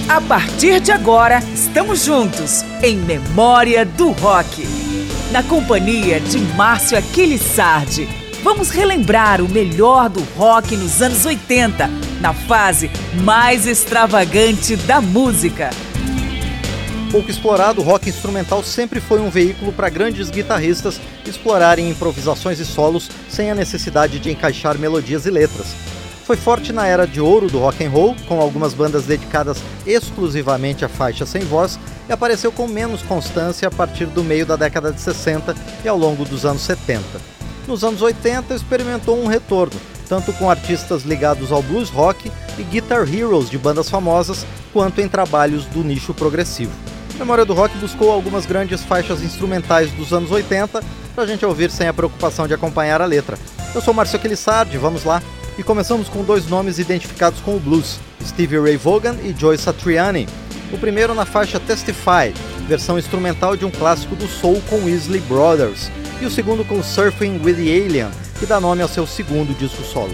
A partir de agora, estamos juntos em Memória do Rock. Na companhia de Márcio Aquiles Sardi, vamos relembrar o melhor do rock nos anos 80, na fase mais extravagante da música. Pouco explorado, o rock instrumental sempre foi um veículo para grandes guitarristas explorarem improvisações e solos sem a necessidade de encaixar melodias e letras. Foi forte na era de ouro do rock and roll, com algumas bandas dedicadas exclusivamente a faixas sem voz, e apareceu com menos constância a partir do meio da década de 60 e ao longo dos anos 70. Nos anos 80 experimentou um retorno, tanto com artistas ligados ao blues rock e guitar heroes de bandas famosas, quanto em trabalhos do nicho progressivo. Memória do Rock buscou algumas grandes faixas instrumentais dos anos 80 para a gente ouvir sem a preocupação de acompanhar a letra. Eu sou Márcio Aquiles Sardi, vamos lá! E começamos com dois nomes identificados com o blues, Stevie Ray Vaughan e Joe Satriani. O primeiro na faixa Testify, versão instrumental de um clássico do soul com Isley Brothers, e o segundo com Surfing with the Alien, que dá nome ao seu segundo disco solo.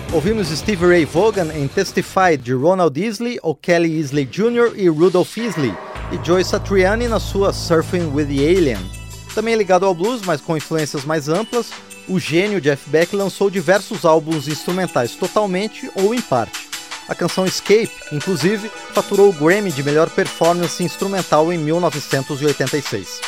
Ouvimos Stevie Ray Vaughan em Testify, de Ronald Isley, O'Kelly Isley Jr. e Rudolph Isley, e Joe Satriani na sua Surfing with the Alien. Também ligado ao blues, mas com influências mais amplas, o gênio Jeff Beck lançou diversos álbuns instrumentais totalmente ou em parte. A canção Escape, inclusive, faturou o Grammy de melhor performance instrumental em 1986.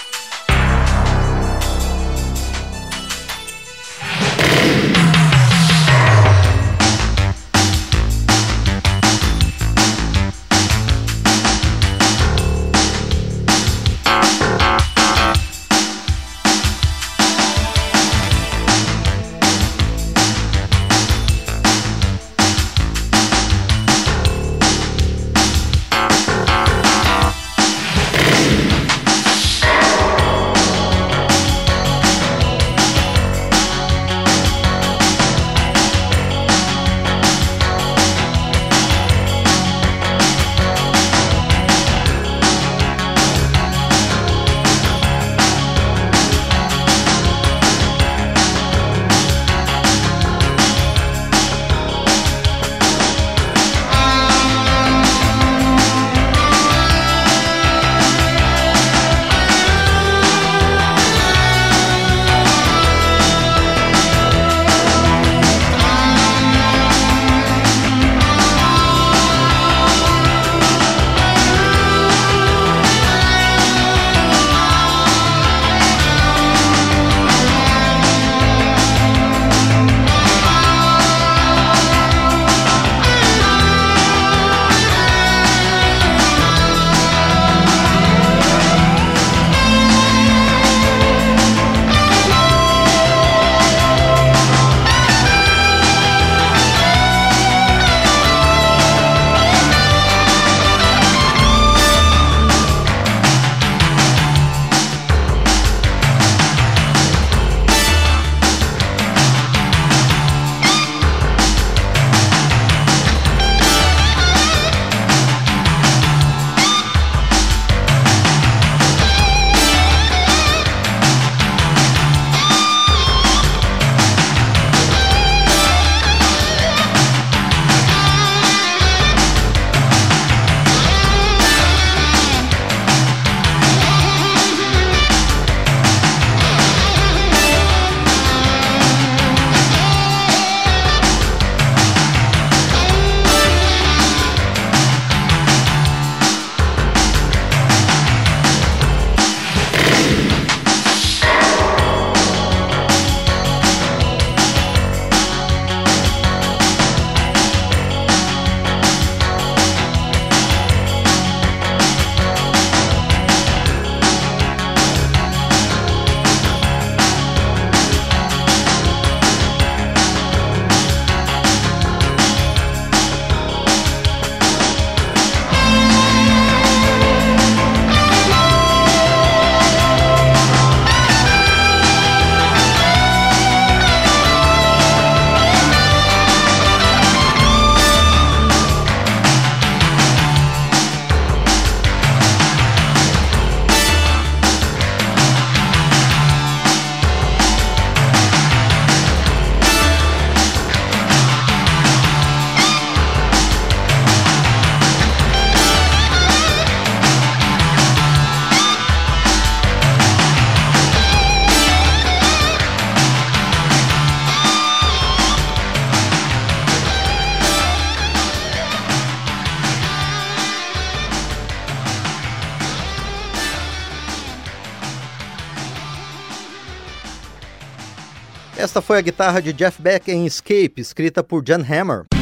Esta foi a guitarra de Jeff Beck em Escape, escrita por Jan Hammer.